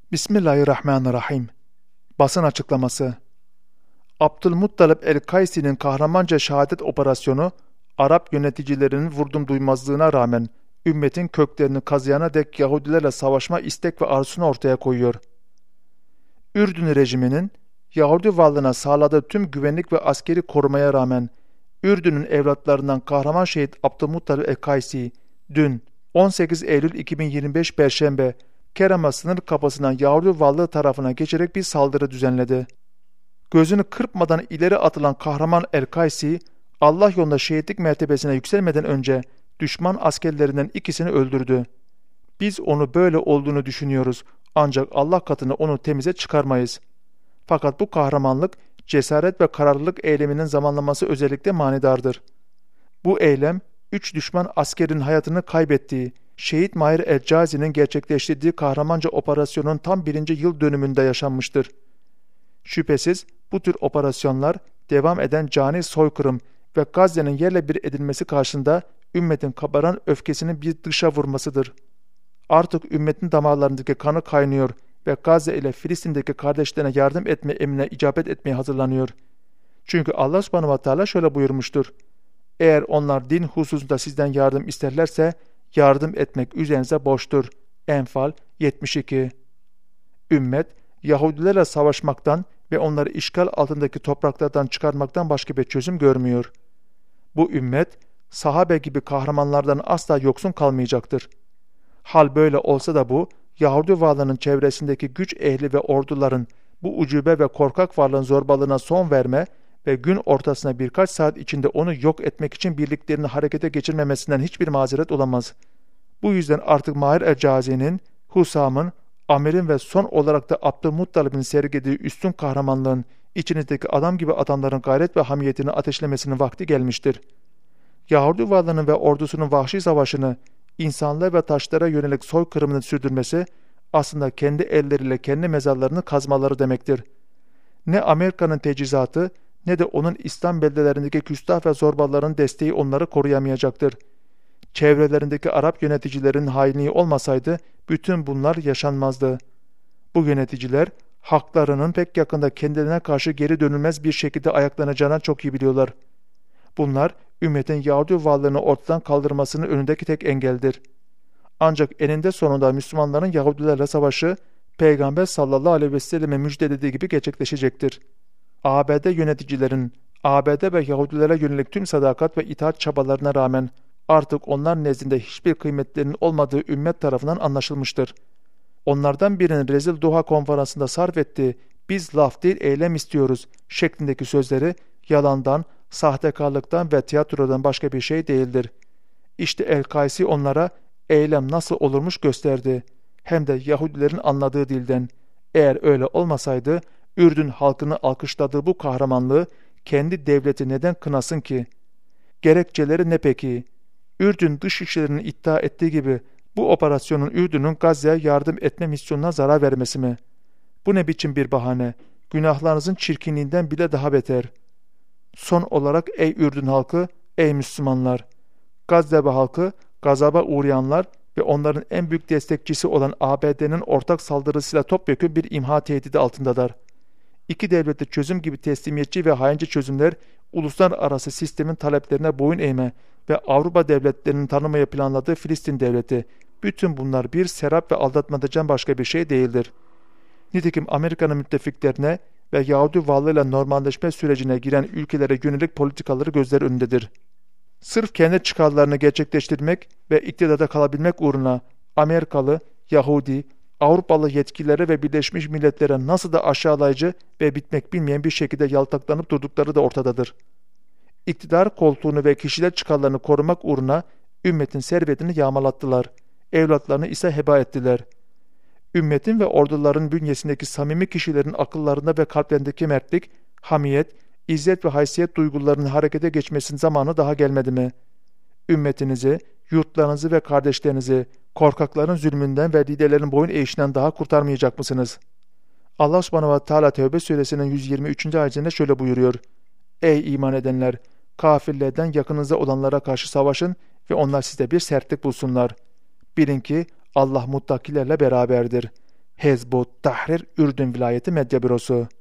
Bismillahirrahmanirrahim. Basın açıklaması. Abdülmuttalip el-Kaysi'nin kahramanca şehadet operasyonu, Arap yöneticilerinin vurdumduymazlığına rağmen ümmetin köklerini kazıyana dek Yahudilerle savaşma istek ve arzusunu ortaya koyuyor. Ürdün rejiminin Yahudi varlığına sağladığı tüm güvenlik ve askeri korumaya rağmen Ürdün'ün evlatlarından kahraman şehit Abdülmuttalip el-Kaysi dün 18 Eylül 2025 Perşembe Kerema sınır kapısından Yahudi varlığı tarafına geçerek bir saldırı düzenledi. Gözünü kırpmadan ileri atılan kahraman el-Kaysi, Allah yolunda şehitlik mertebesine yükselmeden önce düşman askerlerinden ikisini öldürdü. Biz onu böyle olduğunu düşünüyoruz, ancak Allah katında onu temize çıkarmayız. Fakat bu kahramanlık, cesaret ve kararlılık eyleminin zamanlaması özellikle manidardır. Bu eylem, 3 düşman askerin hayatını kaybettiği, Şehit Mahir el-Cazi'nin gerçekleştirdiği kahramanca operasyonun tam 1. yıl dönümünde yaşanmıştır. Şüphesiz bu tür operasyonlar devam eden cani soykırım ve Gazze'nin yerle bir edilmesi karşısında ümmetin kabaran öfkesinin bir dışa vurmasıdır. Artık ümmetin damarlarındaki kanı kaynıyor ve Gazze ile Filistin'deki kardeşlerine yardım etme emrine icabet etmeye hazırlanıyor. Çünkü Allah subhanahu ve teala şöyle buyurmuştur: eğer onlar din hususunda sizden yardım isterlerse yardım etmek üzerinize borçtur. Enfal 72. Ümmet, Yahudilerle savaşmaktan ve onları işgal altındaki topraklardan çıkarmaktan başka bir çözüm görmüyor. Bu ümmet, sahabe gibi kahramanlardan asla yoksun kalmayacaktır. Hal böyle olsa da bu, Yahudi varlığının çevresindeki güç ehli ve orduların bu ucube ve korkak varlığın zorbalığına son verme ve gün ortasına birkaç saat içinde onu yok etmek için birliklerini harekete geçirmemesinden hiçbir mazeret olamaz. Bu yüzden artık Mahir el-Cazi'nin, Husam'ın, Amir'in ve son olarak da Abdülmuttalib'in sergilediği üstün kahramanlığın içinizdeki adam gibi adamların gayret ve hamiyetini ateşlemesinin vakti gelmiştir. Yahudi varlığının ve ordusunun vahşi savaşını, insanlığa ve taşlara yönelik soykırımını sürdürmesi, aslında kendi elleriyle kendi mezarlarını kazmaları demektir. Ne Amerika'nın tecizatı, ne de onun İslam beldelerindeki küstah ve zorbaların desteği onları koruyamayacaktır. Çevrelerindeki Arap yöneticilerin hainliği olmasaydı bütün bunlar yaşanmazdı. Bu yöneticiler haklarının pek yakında kendilerine karşı geri dönülmez bir şekilde ayaklanacağını çok iyi biliyorlar. Bunlar ümmetin Yahudi varlığını ortadan kaldırmasının önündeki tek engeldir. Ancak eninde sonunda Müslümanların Yahudilerle savaşı Peygamber sallallahu aleyhi ve selleme müjdelediği gibi gerçekleşecektir. ABD yöneticilerin ABD ve Yahudilere yönelik tüm sadakat ve itaat çabalarına rağmen artık onlar nezdinde hiçbir kıymetlerinin olmadığı ümmet tarafından anlaşılmıştır. Onlardan birinin rezil Doha konferansında sarf ettiği "biz laf değil eylem istiyoruz" şeklindeki sözleri yalandan, sahtekarlıktan ve tiyatrodan başka bir şey değildir. İşte el-Kaysi onlara eylem nasıl olurmuş gösterdi. Hem de Yahudilerin anladığı dilden. Eğer öyle olmasaydı Ürdün halkını alkışladığı bu kahramanlığı kendi devleti neden kınasın ki? Gerekçeleri ne peki? Ürdün dışişlerinin iddia ettiği gibi bu operasyonun Ürdün'ün Gazze'ye yardım etme misyonuna zarar vermesi mi? Bu ne biçim bir bahane? Günahlarınızın çirkinliğinden bile daha beter. Son olarak ey Ürdün halkı, ey Müslümanlar! Gazze halkı, gazaba uğrayanlar ve onların en büyük destekçisi olan ABD'nin ortak saldırısıyla topyekün bir imha tehdidi altındadır. İki devletli çözüm gibi teslimiyetçi ve haince çözümler, uluslararası sistemin taleplerine boyun eğme ve Avrupa devletlerinin tanımaya planladığı Filistin devleti, bütün bunlar bir serap ve aldatmacadan başka bir şey değildir. Nitekim Amerika'nın müttefiklerine ve Yahudi varlığıyla normalleşme sürecine giren ülkelere yönelik politikaları gözler önündedir. Sırf kendi çıkarlarını gerçekleştirmek ve iktidarda kalabilmek uğruna Amerikalı, Yahudi, Avrupalı yetkililere ve Birleşmiş Milletler'e nasıl da aşağılayıcı ve bitmek bilmeyen bir şekilde yaltaklanıp durdukları da ortadadır. İktidar koltuğunu ve kişiler çıkarlarını korumak uğruna ümmetin servetini yağmalattılar, evlatlarını ise heba ettiler. Ümmetin ve orduların bünyesindeki samimi kişilerin akıllarında ve kalplerindeki mertlik, hamiyet, İzzet ve haysiyet duygularının harekete geçmesinin zamanı daha gelmedi mi? Ümmetinizi, yurtlarınızı ve kardeşlerinizi korkakların zulmünden ve liderlerin boyun eğişinden daha kurtarmayacak mısınız? Allah subhanahu ve teala Tevbe suresinin 123. ayetinde şöyle buyuruyor: ey iman edenler! Kafirlerden yakınınızda olanlara karşı savaşın ve onlar sizde bir sertlik bulsunlar. Bilin ki Allah muttakilerle beraberdir. Hezb-ı Tahrir Ürdün Vilayeti Medya Bürosu